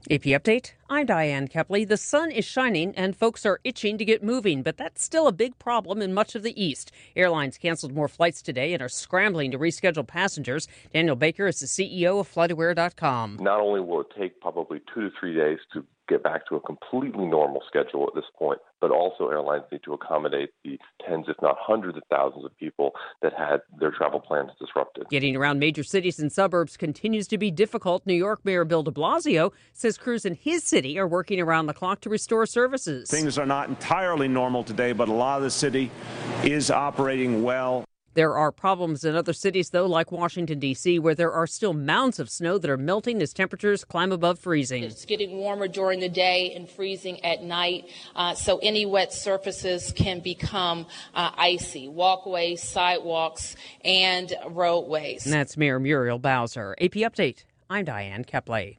AP Update, I'm Diane Kepley. The sun is shining and folks are itching to get moving, but that's still a big problem in much of the East. Airlines canceled more flights today and are scrambling to reschedule passengers. Daniel Baker is the CEO of FlightAware.com. Not only will it take probably 2 to 3 days to get back to a completely normal schedule at this point, but also airlines need to accommodate the tens, if not hundreds of thousands of people that had their travel plans disrupted. Getting around major cities and suburbs continues to be difficult. New York Mayor Bill de Blasio says crews in his city are working around the clock to restore services. Things are not entirely normal today, but a lot of the city is operating well. There are problems in other cities, though, like Washington, D.C., where there are still mounds of snow that are melting as temperatures climb above freezing. It's getting warmer during the day and freezing at night, so any wet surfaces can become icy. Walkways, sidewalks, and roadways. And that's Mayor Muriel Bowser. AP Update, I'm Diane Kepley.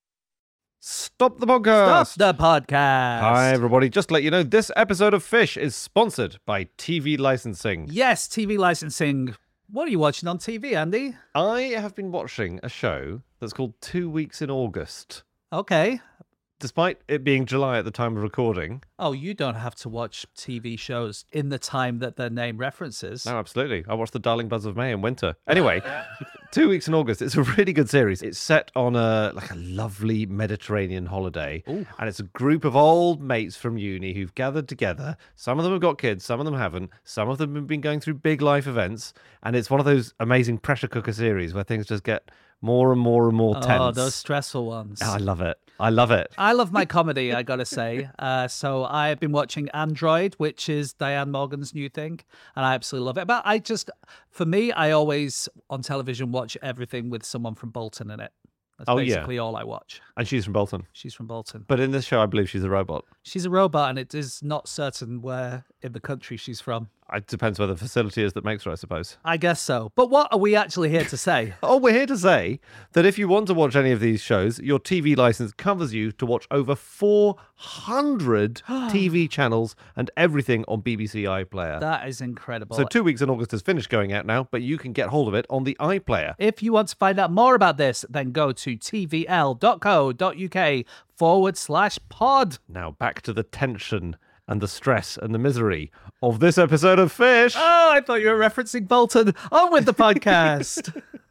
Stop the podcast. Stop the podcast. Hi, everybody. Just to let you know, this episode of Fish is sponsored by TV licensing. Yes, TV licensing. What are you watching on TV, Andy? I have been watching a show that's called 2 Weeks in August. Okay. Despite it being July at the time of recording. Oh, you don't have to watch TV shows in the time that their name references. No, absolutely. I watched The Darling Buds of May in winter. Anyway, 2 Weeks in August. It's a really good series. It's set on a lovely Mediterranean holiday. Ooh. And it's a group of old mates from uni who've gathered together. Some of them have got kids, some of them haven't. Some of them have been going through big life events. And it's one of those amazing pressure cooker series where things just get more and more and more tense. Oh, those stressful ones. Oh, I love it. I love it. I love my comedy, I gotta say. So I've been watching Android, which is Diane Morgan's new thing, and I absolutely love it. But for me, I always, on television, watch everything with someone from Bolton in it. That's basically all I watch. And she's from Bolton. She's from Bolton. But in this show, I believe she's a robot. She's a robot, and it is not certain where in the country she's from. It depends where the facility is that makes her, I suppose. I guess so. But what are we actually here to say? Oh, we're here to say that if you want to watch any of these shows, your TV license covers you to watch over 400 TV channels and everything on BBC iPlayer. That is incredible. So 2 Weeks in August has finished going out now, but you can get hold of it on the iPlayer. If you want to find out more about this, then go to tvl.co.uk/pod. Now back to the tension and the stress and the misery of this episode of Fish. Oh, I thought you were referencing Bolton. On with the podcast.